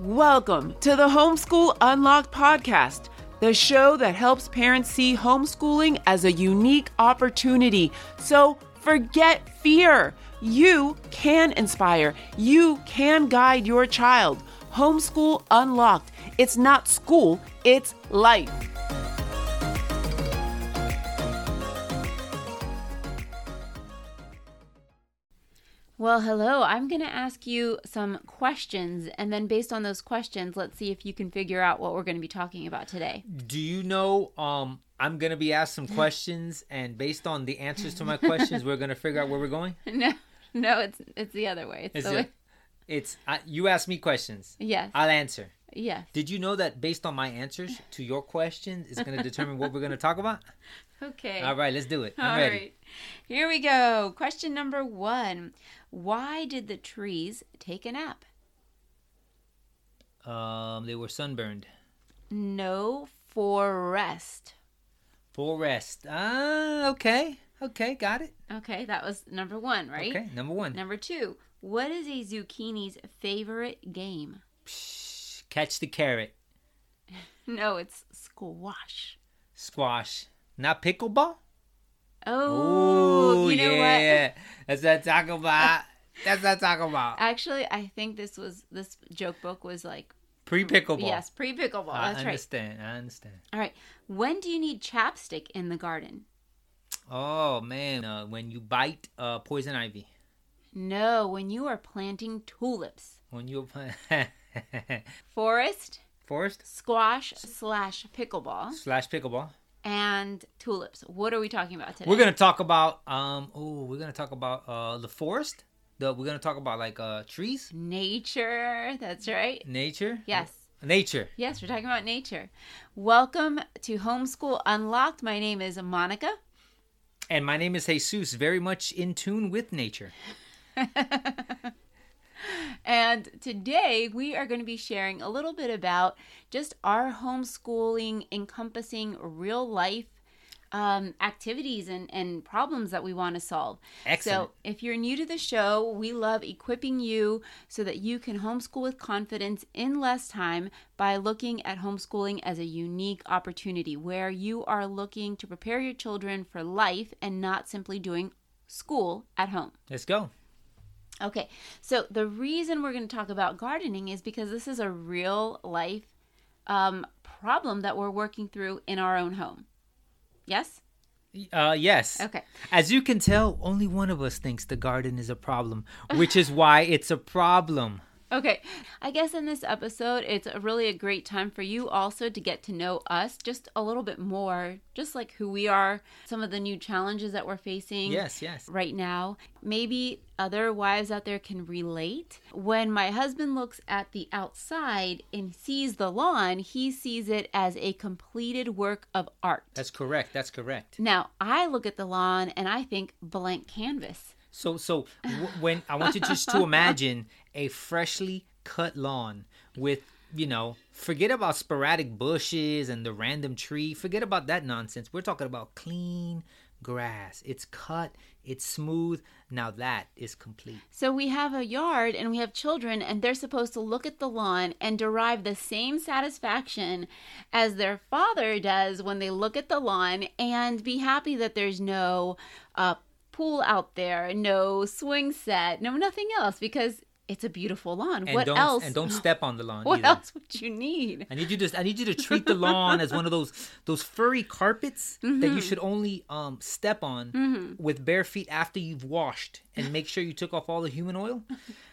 Welcome to the Homeschool Unlocked podcast, the show that helps parents see homeschooling as a unique opportunity. So forget fear. You can inspire. You can guide your child. Homeschool Unlocked. It's not school, it's life. Well, hello. I'm going to ask you some questions, and then based on those questions, let's see if you can figure out what we're going to be talking about today. Do you know I'm going to be asked some questions, and based on the answers to my questions, we're going to figure out where we're going? No, it's the other way. You ask me questions. Yes. I'll answer. Yes. Did you know that based on my answers to your questions is going to determine what we're going to talk about? Okay. All right, let's do it. I'm ready. Right. Here we go. Question number 1. Why did the trees take a nap? They were sunburned. No, for rest. For rest. Okay. Okay, got it. Okay, that was number 1, right? Okay, number 1. Number 2. What is a zucchini's favorite game? Catch the carrot. No, it's squash. Squash. Not pickleball? Oh, you know what? That's what I'm talking about. Actually, I think this joke book was like pre-pickleball. Yes, pre-pickleball. That's right. I understand. All right. When do you need chapstick in the garden? Oh man, when you bite poison ivy. No, when you are planting tulips. When you Forest, squash / pickleball. And tulips. What are we talking about today? We're gonna talk about the forest. We're gonna talk about like trees. Nature. That's right. Nature. Yes. Nature. Yes, we're talking about nature. Welcome to Homeschool Unlocked. My name is Monica. And my name is Jesus. Very much in tune with nature. And today we are going to be sharing a little bit about just our homeschooling encompassing real life activities and problems that we want to solve. Excellent. So if you're new to the show, we love equipping you so that you can homeschool with confidence in less time by looking at homeschooling as a unique opportunity where you are looking to prepare your children for life and not simply doing school at home. Let's go. Okay, so the reason we're going to talk about gardening is because this is a real life problem that we're working through in our own home. Yes? Yes. Okay. As you can tell, only one of us thinks the garden is a problem, which is why it's a problem. Okay. I guess in this episode, it's really a great time for you also to get to know us just a little bit more, just like who we are, some of the new challenges that we're facing right now. Maybe other wives out there can relate. When my husband looks at the outside and sees the lawn, he sees it as a completed work of art. That's correct. Now, I look at the lawn and I think blank canvas. So when I want you just to imagine a freshly cut lawn with, forget about sporadic bushes and the random tree. Forget about that nonsense. We're talking about clean grass. It's cut. It's smooth. Now that is complete. So we have a yard and we have children and they're supposed to look at the lawn and derive the same satisfaction as their father does when they look at the lawn and be happy that there's no pool out there, no swing set, no nothing else because it's a beautiful lawn. And what else? And don't step on the lawn. What either. else would you need? I need you to treat the lawn as one of those furry carpets that you should only step on with bare feet after you've washed, and make sure you took off all the human oil.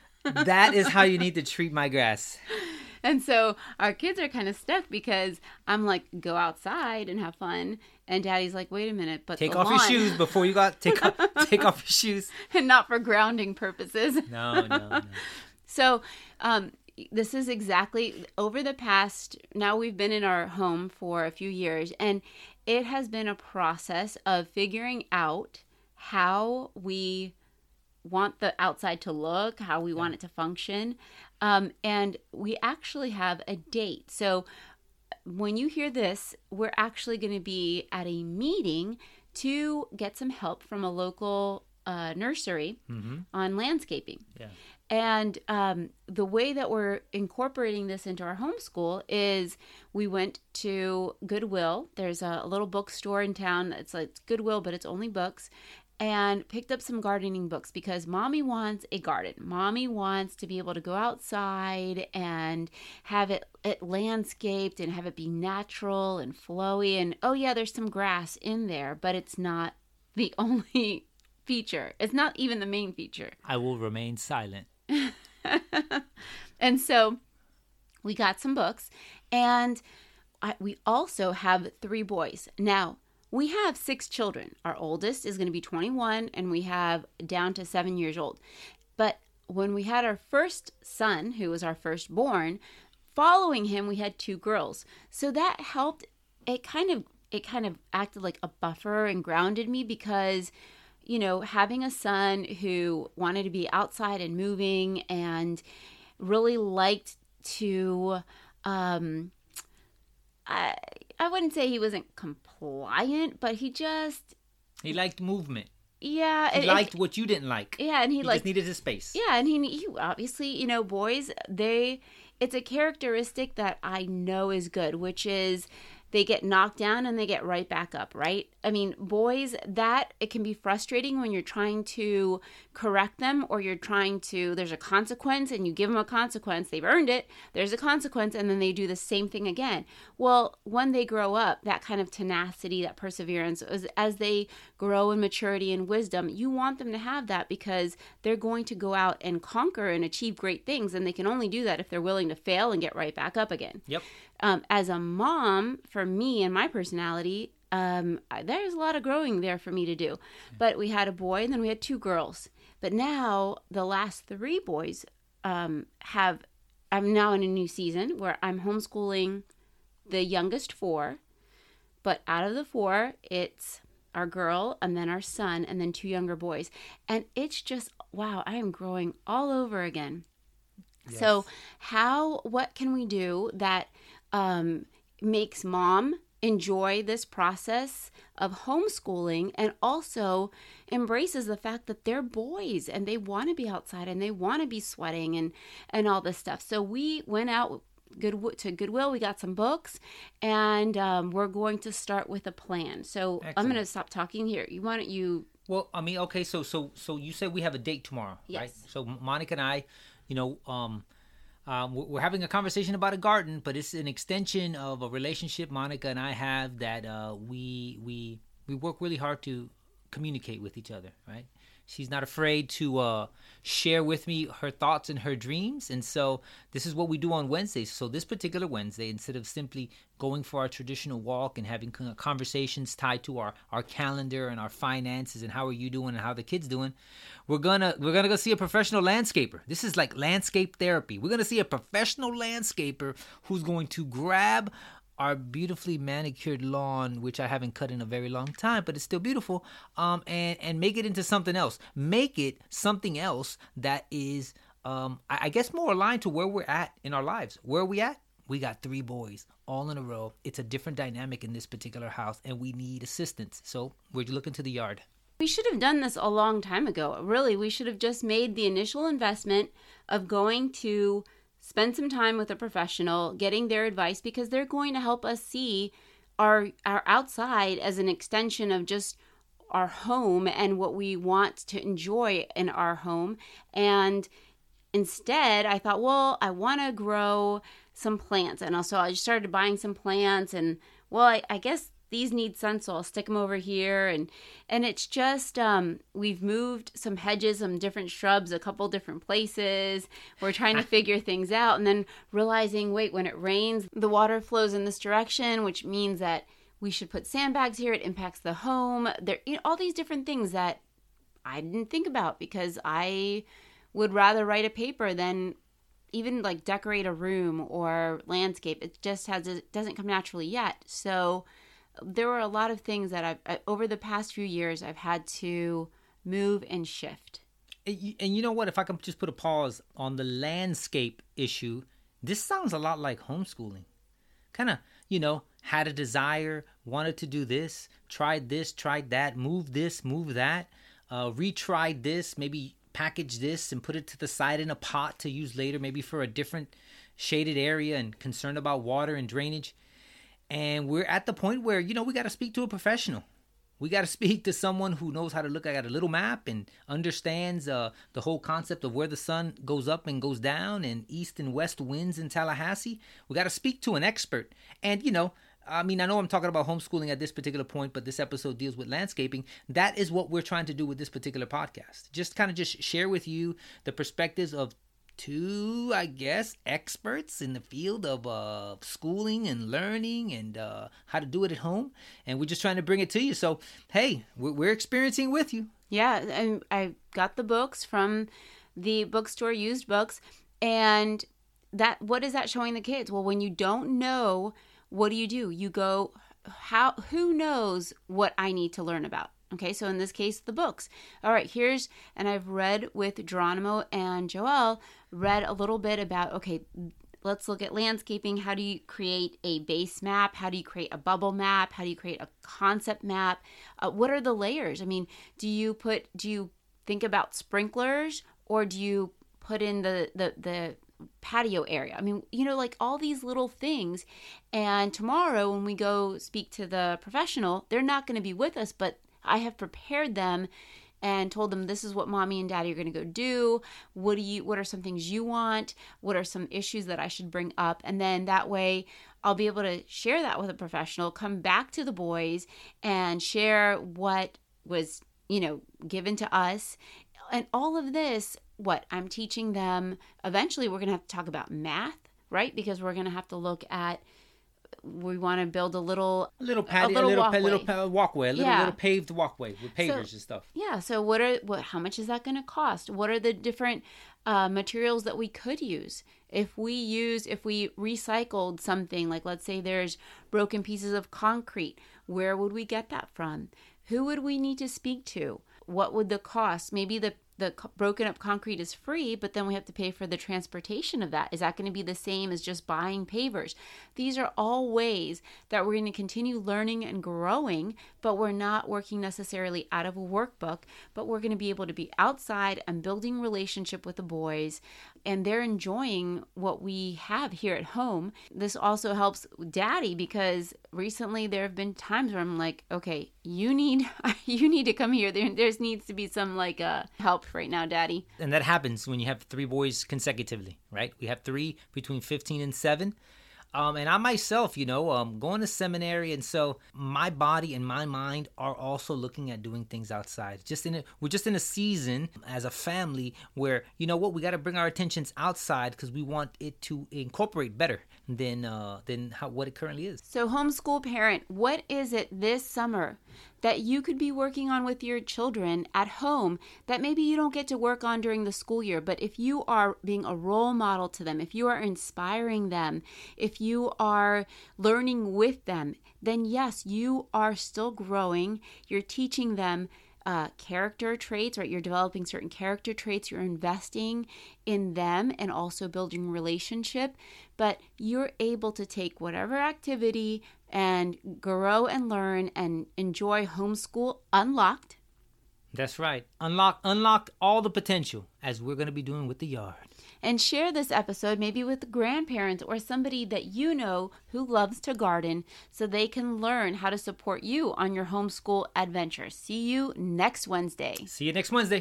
That is how you need to treat my grass. And so our kids are kind of stuck because I'm like, go outside and have fun. And Daddy's like, wait a minute, but take off your shoes before you take off your shoes. And not for grounding purposes. No. So this is exactly over the past, now we've been in our home for a few years, and it has been a process of figuring out how we want the outside to look, how we want it to function. And we actually have a date. So when you hear this, we're actually going to be at a meeting to get some help from a local nursery on landscaping. Yeah. And the way that we're incorporating this into our homeschool is we went to Goodwill. There's a little bookstore in town. It's Goodwill, but it's only books. And picked up some gardening books because mommy wants a garden. Mommy wants to be able to go outside and have it landscaped and have it be natural and flowy. And oh yeah, there's some grass in there, but it's not the only feature. It's not even the main feature. I will remain silent. And so we got some books, and we also have 3 boys. Now, we have 6 children. Our oldest is going to be 21, and we have down to 7 years old. But when we had our first son, who was our firstborn, following him, we had 2 girls. So that helped. It kind of acted like a buffer and grounded me because, you know, having a son who wanted to be outside and moving and really liked to, I wouldn't say he wasn't compliant, but he liked movement. Yeah. He liked what you didn't like. Yeah, and he just needed his space. Yeah, and he obviously, you know, boys, it's a characteristic that I know is good, which is they get knocked down and they get right back up, right? I mean, boys, it can be frustrating when you're trying to correct them or there's a consequence and you give them a consequence. They've earned it. There's a consequence and then they do the same thing again. Well, when they grow up, that kind of tenacity, that perseverance, as they grow in maturity and wisdom, you want them to have that because they're going to go out and conquer and achieve great things. And they can only do that if they're willing to fail and get right back up again. Yep. As a mom, for me and my personality, there's a lot of growing there for me to do. But we had a boy and then we had 2 girls. But now the last 3 boys I'm now in a new season where I'm homeschooling the youngest 4. But out of the 4, it's our girl and then our son and then 2 younger boys. And it's just, wow, I am growing all over again. Yes. So what can we do that makes mom enjoy this process of homeschooling and also embraces the fact that they're boys and they want to be outside and they want to be sweating and all this stuff. So we went out to Goodwill. We got some books and we're going to start with a plan. So excellent. I'm going to stop talking here. Well, I mean, okay. So you said we have a date tomorrow, yes. Right? So Monica and I, you know, we're having a conversation about a garden, but it's an extension of a relationship Monica and I have that we work really hard to communicate with each other, right? She's not afraid to share with me her thoughts and her dreams. And so this is what we do on Wednesdays. So this particular Wednesday, instead of simply going for our traditional walk and having conversations tied to our calendar and our finances and how are you doing and how the kids doing, we're gonna go see a professional landscaper. This is like landscape therapy. We're gonna see a professional landscaper who's going to grab our beautifully manicured lawn, which I haven't cut in a very long time, but it's still beautiful, and make it into something else. Make it something else that is, I guess, more aligned to where we're at in our lives. Where are we at? We got 3 boys all in a row. It's a different dynamic in this particular house, and we need assistance. So we're looking to the yard. We should have done this a long time ago. Really, we should have just made the initial investment of going to spend some time with a professional, getting their advice, because they're going to help us see our outside as an extension of just our home and what we want to enjoy in our home. And instead, I thought, well, I want to grow some plants. And also I just started buying some plants and, well, I guess these need sun, so I'll stick them over here. And it's just, we've moved some hedges, some different shrubs, a couple different places. We're trying to figure things out and then realizing, wait, when it rains, the water flows in this direction, which means that we should put sandbags here. It impacts the home. There, all these different things that I didn't think about because I would rather write a paper than even like decorate a room or landscape. It just doesn't come naturally yet. So there were a lot of things that over the past few years, I've had to move and shift. And you know what? If I can just put a pause on the landscape issue, this sounds a lot like homeschooling. Kind of, had a desire, wanted to do this, tried that, moved this, moved that, retried this, maybe package this and put it to the side in a pot to use later, maybe for a different shaded area, and concerned about water and drainage. And we're at the point where, we got to speak to a professional. We got to speak to someone who knows how to look at a little map and understands the whole concept of where the sun goes up and goes down and east and west winds in Tallahassee. We got to speak to an expert. And, I know I'm talking about homeschooling at this particular point, but this episode deals with landscaping. That is what we're trying to do with this particular podcast. Just share with you the perspectives of two, experts in the field of schooling and learning and how to do it at home. And we're just trying to bring it to you. So, hey, we're experiencing with you. Yeah, and I got the books from the bookstore, used books. And what is that showing the kids? Well, when you don't know, what do? You go, who knows what I need to learn about? Okay, so in this case, the books. All right, and I've read with Geronimo and Joelle, read a little bit about, okay, let's look at landscaping. How do you create a base map? How do you create a bubble map? How do you create a concept map? What are the layers? I mean, do you think about sprinklers, or do you put in the patio area? I mean, like all these little things. And tomorrow when we go speak to the professional, they're not going to be with us, but I have prepared them and told them, this is what mommy and daddy are going to go do. What are some things you want? What are some issues that I should bring up? And then that way I'll be able to share that with a professional, come back to the boys and share what was, given to us. And all of this, what I'm teaching them, eventually we're going to have to talk about math, right? Because we're going to have to look at, we want to build a little patio, walkway, little paved walkway with pavers and stuff. Yeah. So how much is that going to cost? What are the different materials that we could use? If we recycled something, like let's say there's broken pieces of concrete, where would we get that from? Who would we need to speak to? What would the cost? Maybe the broken up concrete is free, but then we have to pay for the transportation of that. Is that going to be the same as just buying pavers? These are all ways that we're going to continue learning and growing, but we're not working necessarily out of a workbook, but we're going to be able to be outside and building relationship with the boys, and they're enjoying what we have here at home. This also helps daddy, because recently there have been times where I'm like, okay, you need to come here. There needs to be some help right now, daddy. And that happens when you have 3 boys consecutively, right? We have 3 between 15 and 7. And I myself, going to seminary, and so my body and my mind are also looking at doing things outside. We're just in a season as a family where, we got to bring our attentions outside, because we want it to incorporate better than what it currently is. So, homeschool parent, what is it this summer that you could be working on with your children at home that maybe you don't get to work on during the school year? But if you are being a role model to them, if you are inspiring them, if you are learning with them, then yes, you are still growing. You're teaching them character traits, right? You're developing certain character traits. You're investing in them and also building relationship. But you're able to take whatever activity and grow and learn and enjoy homeschool unlocked. That's right. Unlock all the potential, as we're going to be doing with the yard. And share this episode maybe with grandparents or somebody that you know who loves to garden, so they can learn how to support you on your homeschool adventure. See you next Wednesday. See you next Wednesday.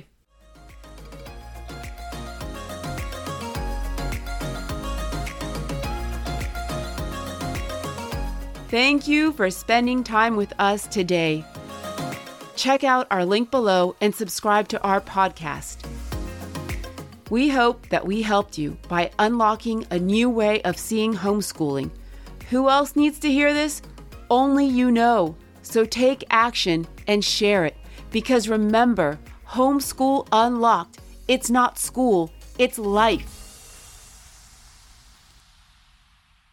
Thank you for spending time with us today. Check out our link below and subscribe to our podcast. We hope that we helped you by unlocking a new way of seeing homeschooling. Who else needs to hear this? Only you know. So take action and share it. Because remember, homeschool unlocked. It's not school, it's life.